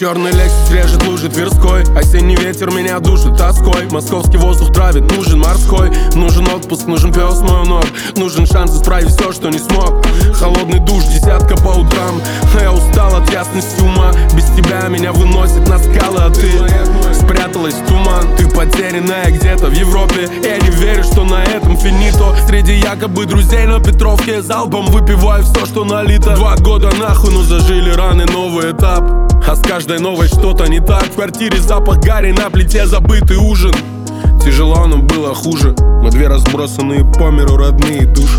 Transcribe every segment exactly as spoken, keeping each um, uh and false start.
Черный Лексус режет лужи Тверской. Осенний ветер меня душит тоской. Московский воздух травит, нужен морской. Нужен отпуск, нужен пес мой ног. Нужен шанс исправить все, что не смог. Холодный душ, десятка по утрам. А я устал от ясности ума. Без тебя меня выносит на скалы, а ты спряталась в туман. Ты потерянная где-то в Европе. Я не верю, что на этом финито. Среди якобы друзей на Петровке залпом выпиваю все, что налито. Два года нахуй, но зажили раны, новый этап. А с каждой новой что-то не так. В квартире запах гари, на плите забытый ужин. Тяжело, но было хуже. Мы две разбросанные по миру родные души.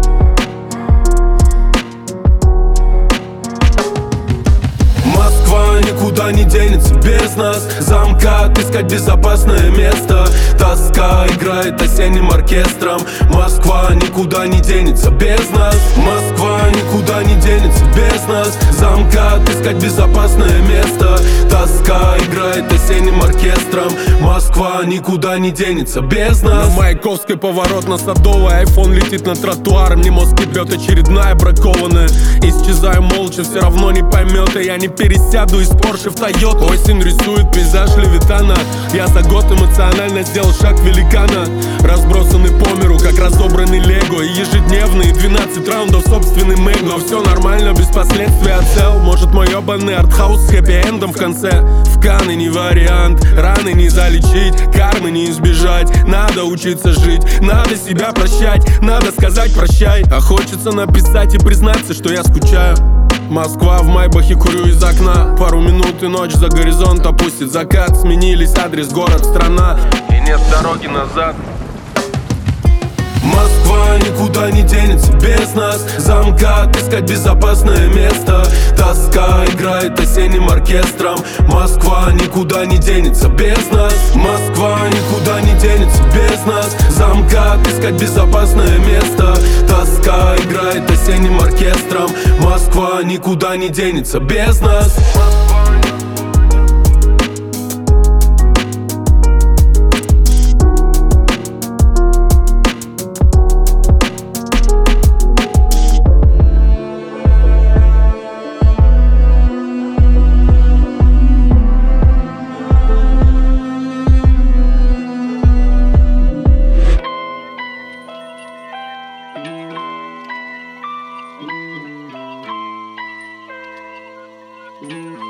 Москва никуда не денется без нас. Замка отыскать безопасное место. Тоска играет осенним оркестром. Москва никуда не денется без нас. Москва никуда не денется без нас. Замка отыскать безопасное место. Тоска играет осенним оркестром. Москва никуда не денется без нас. На Маяковской поворот на Садовой. Айфон летит над тротуаром. Не мозг бьет очередная бракованная. Исчезаю молча, все равно не поймет. И я не пересяду из Порше в Тойоту. Осень рисует пейзаж Левитана. Я за год эмоционально сделал шаг великана. Разбросанный по миру, как разобранный лего. И ежедневные двенадцать раундов собственный мэг. Но все нормально, без последствий отцел. Может мой ебаный артхаус с хэппи-эндом в конце. В Канны не вариант, раны не залечить, кармы не избежать. Надо учиться жить, надо себя прощать. Надо сказать прощай. А хочется написать и признаться, что я скучаю. Москва в майбахе, курю из окна. Пару минут и ночь за горизонт опустит закат. Сменились адрес, город, страна. И нет дороги назад. Москва никуда не денется без нас. Замка отыскать безопасное место. Тоска играет осенним оркестром. Москва никуда не денется без нас. Москва никуда не денется без нас. Замка отыскать безопасное место. Тоска играет осенним оркестром. Москва никуда не денется без нас. Mm-hmm.